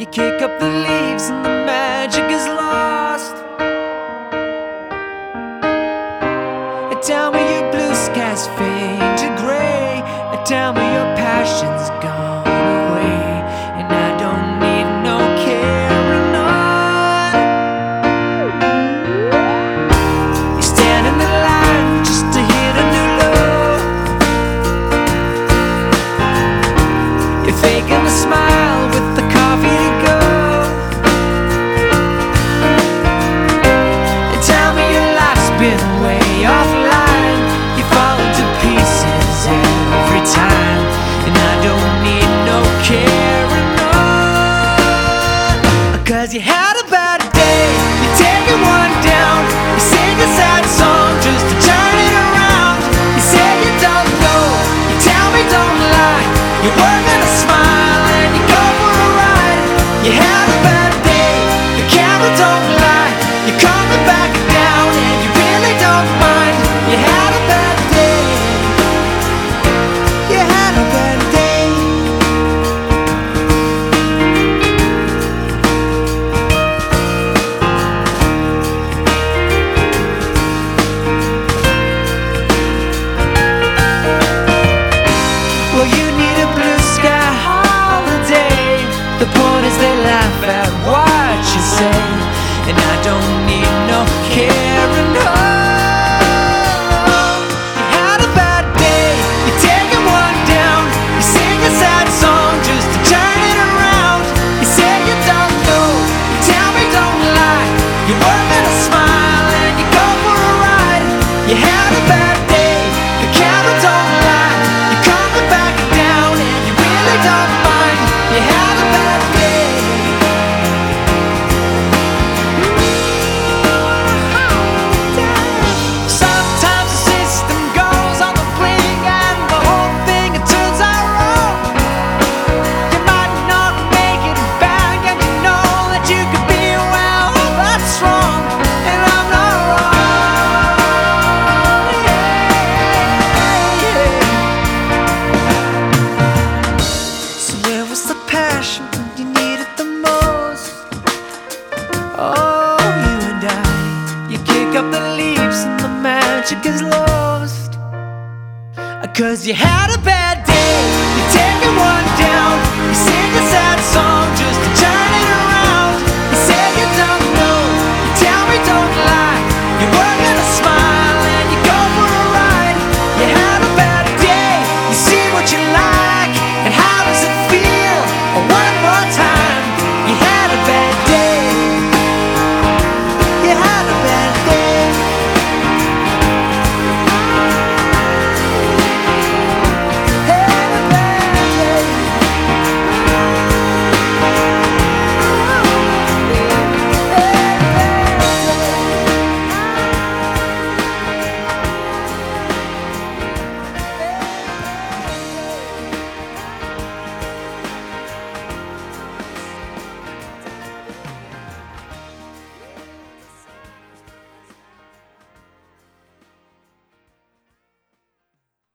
You kick up the leaves and the magic is lost. Tell me your blue skies fade to gray. Tell me your passion's gone away, and I don't need no carrying on. You stand in the line just to hit a new low. You're faking a smile with the coffee to go. And tell me your life's been way offline. You fall into pieces every time, and I don't need no carrying on. 'Cause you had a bad day, you're taking one down. You sing a sad song just to turn it around. You say you don't know, you tell me don't lie. You're working a smile and you go for a ride. You had a bad day, the camera don't lie. You're coming back down and you really don't mind. You had a bad day. You had a bad day. Well, you need a blue sky holiday. The point is they laugh at what you say, and I don't need no carrying on. You had a bad day, you're taking one down. You sing a sad song just to turn it around. You say you don't know, you tell me don't lie. You're working a smile and you go for a ride. You had a bad day, the camera don't lie. You're coming back down and you really don't mind. You had a bad day. Sometimes the system goes on the blink and the whole thing it turns out wrong. You might not make it back, and you know that you could be well, that's wrong, and I'm not wrong. Yeah. So where was the passion when you needed the most? Oh, you and I, you kick up the leaves and the magic is lost. 'Cause you had a bad